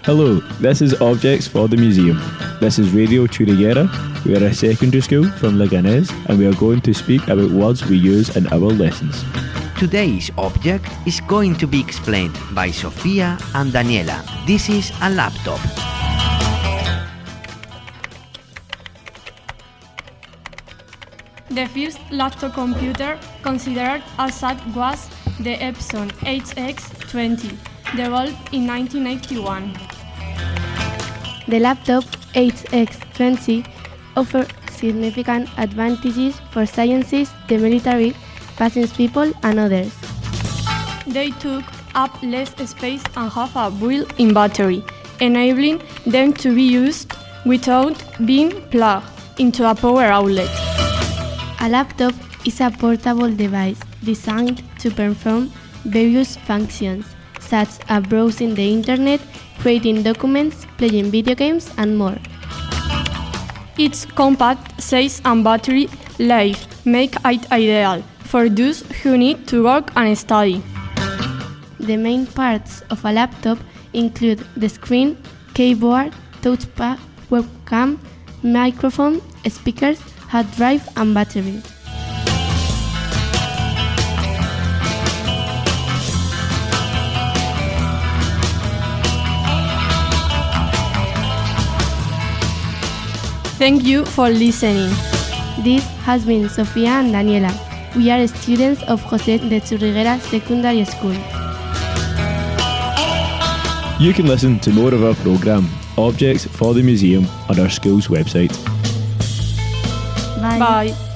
Hello, this is Objects for the Museum. This is Radio Churriguera. We are a secondary school from Leganés and we are going to speak about words we use in our lessons. Today's object is going to be explained by Sofia and Daniela. This is a laptop. The first laptop computer considered as such was the Epson HX20, developed in 1981. The laptop HX20 offers significant advantages for scientists, the military, business people, and others. They took up less space and have a built-in battery, enabling them to be used without being plugged into a power outlet. A laptop is a portable device designed to perform various functions, such as browsing the internet, creating documents, playing video games, and more. Its compact size and battery life make it ideal for those who need to work and study. The main parts of a laptop include the screen, keyboard, touchpad, webcam, microphone, speakers, hard drive, and battery. Thank you for listening. This has been Sofia and Daniela. We are students of José de Churriguera Secondary School. You can listen to more of our programme, Objects for the Museum, on our school's website. Bye. Bye.